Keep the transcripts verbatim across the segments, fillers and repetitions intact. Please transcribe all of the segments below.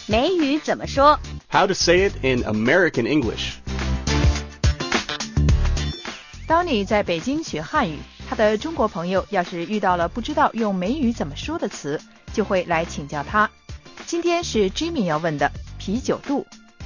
美语怎么说 How to say it in American English. 当你在北京学汉语，他的中国朋友要是遇到了不知道用美语怎么说的词，就会来请教他。今天是 Jimmy 要问的啤酒肚。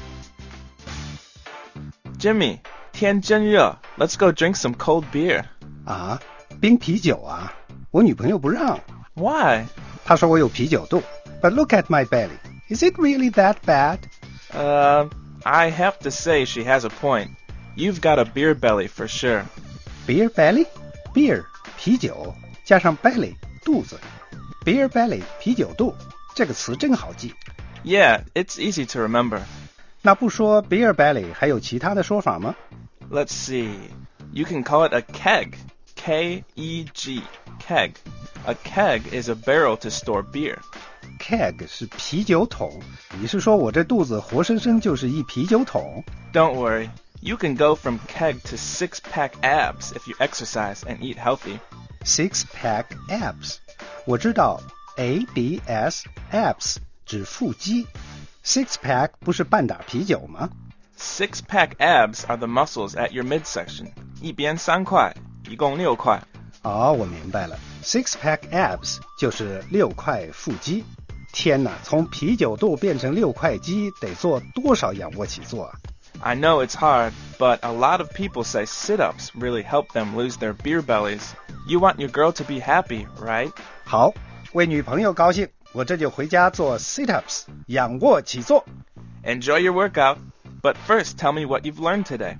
Jimmy, 天真热 Let's go drink some cold beer. 啊，冰啤酒啊，我女朋友不让。 Why? 她说我有啤酒肚。But look at my belly. Is it really that bad? Uh, I have to say she has a point. You've got a beer belly for sure. Beer belly? Beer, 啤酒，加上 belly, 肚子。Beer belly, 啤酒肚，这个词真好记。 Yeah, it's easy to remember. 那不说 beer belly 还有其他的说法吗？ Let's see. You can call it a keg. K E G. Keg. A keg is a barrel to store beer. Keg 是啤酒桶，你是说我这肚子活生生就是一啤酒桶？ Don't worry. You can go from keg to six-pack abs if you exercise and eat healthy. Six-pack abs. 我知道 A B S, abs 指腹肌。Six-pack 不是半打啤酒吗？ Six-pack abs are the muscles at your midsection. 一边三块，一共六块。 哦，我明白了。Six-pack abs 就是六块腹肌。天哪，从啤酒肚变成六块肌，得做多少仰卧起坐啊？ I know it's hard, but a lot of people say sit-ups really help them lose their beer bellies. You want your girl to be happy, right? 好，为女朋友高兴，我这就回家做 sit-ups, 仰卧起坐。 Enjoy your workout, but first tell me what you've learned today.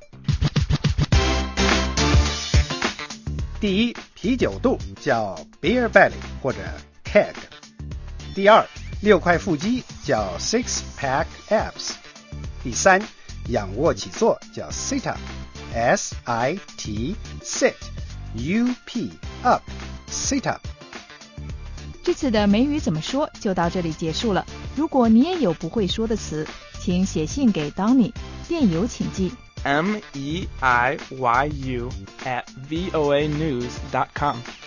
第一，啤酒肚叫 beer belly 或者 keg。第二，六块腹肌叫 six-pack abs。第三，仰卧起坐叫 sit up, S I T, sit, U P, up, sit up。 这次的美语怎么说就到这里结束了。如果你也有不会说的词，请写信给 Donny， 电邮请寄 M E I Y U at voa news dot com.